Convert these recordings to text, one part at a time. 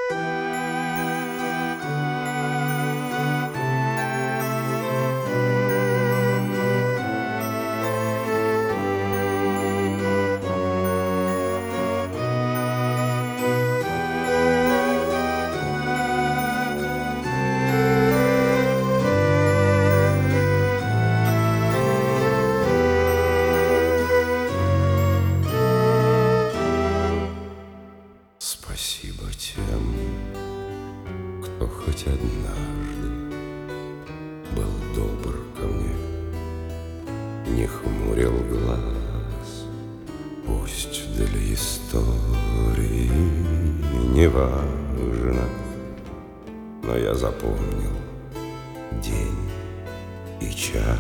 Спасибо тем, кто хоть однажды был добр ко мне, не хмурил глаз. Пусть для истории не важно, но я запомнил день и час.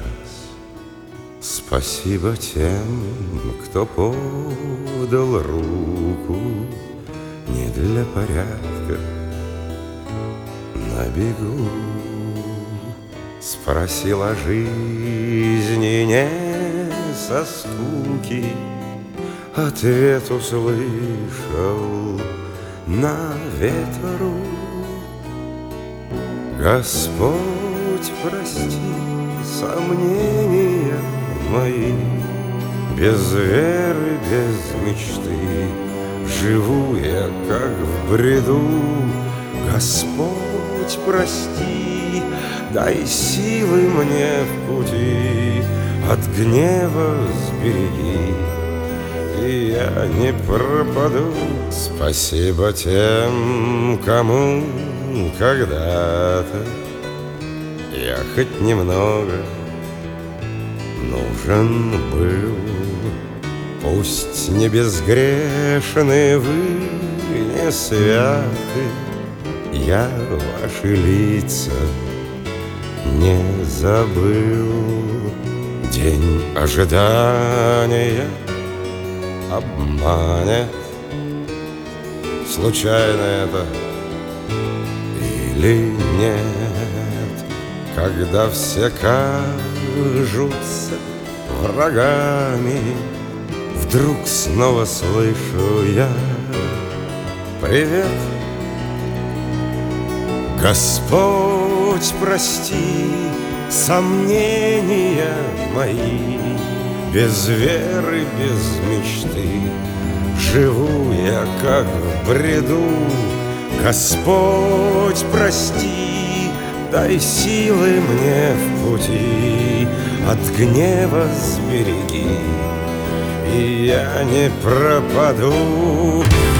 Спасибо тем, кто подал руку не для порядка на бегу. Спросил о жизни не со скуки, ответ услышал на ветру. Господь, прости сомнения мои, без веры, без мечты живу я, как в бреду. Господь, прости, дай силы мне в пути, от гнева сбереги, и я не пропаду. Спасибо тем, кому когда-то я хоть немного нужен был. Пусть не безгрешны вы, не святы, я ваши лица не забыл. День ожидания обманет, случайно это или нет, когда все кажутся врагами. Вдруг снова слышу я привет. Господь, прости сомнения мои, без веры, без мечты живу я, как в бреду. Господь, прости, дай силы мне в пути, от гнева сбереги, и я не пропаду.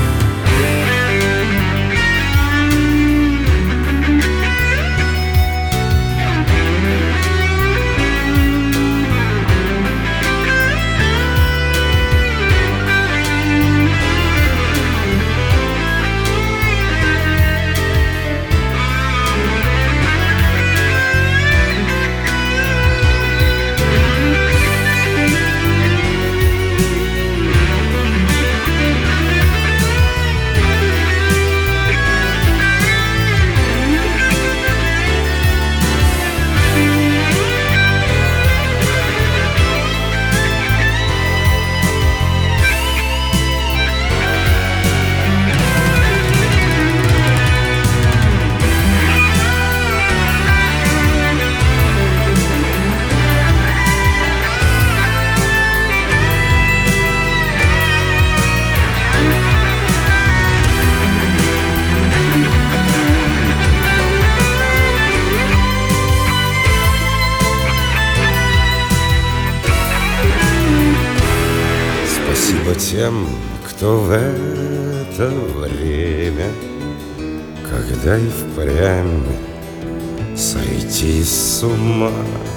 Спасибо тем, кто в это время, когда и впрямь сойти с ума,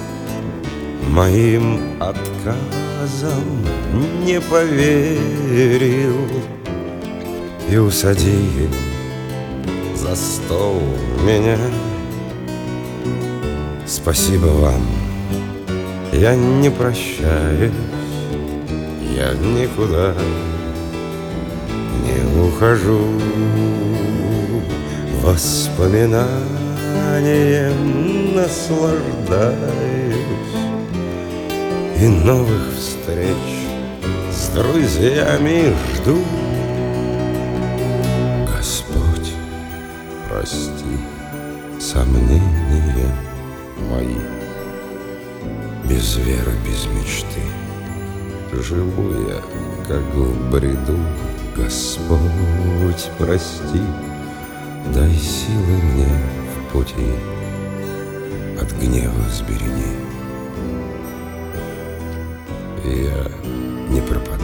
моим отказом не поверил и усадил за стол меня. Спасибо вам, я не прощаюсь, я никуда не ухожу. Воспоминанием наслаждаюсь и новых встреч с друзьями жду. Господь, прости сомнения мои. Без веры, без мечты живу я, как в бреду. Господь, прости, дай силы мне в пути, от гнева сбереги. Я не пропаду.